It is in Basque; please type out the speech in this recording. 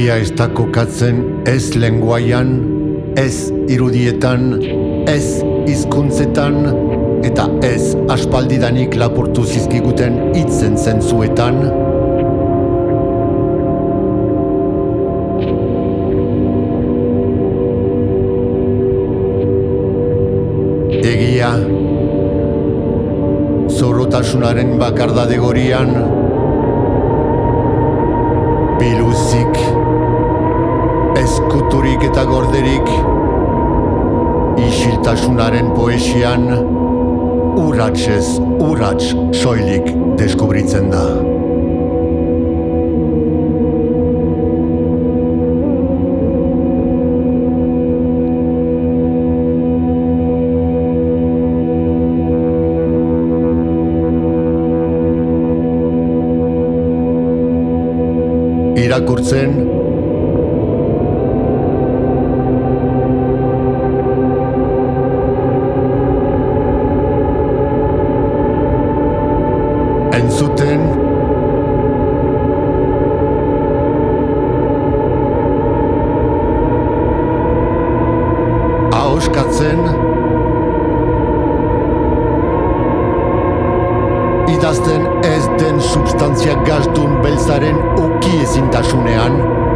Egia ez da kokatzen ez lenguaian, ez irudietan, ez hizkuntzetan, eta ez aspaldidanik lapurtu zizkiguten hitzen zentzuetan. Egia, zorrotasunaren bakardade gorian, biluzik, ezkuturik eta gorderik, isiltasunaren poesian, urratsez urrats soilik deskubritzen da. Irakurtzen, entzuten, ahoskatzen, idazten ez den substantzia gasdun beltzaren ukiezintasunea,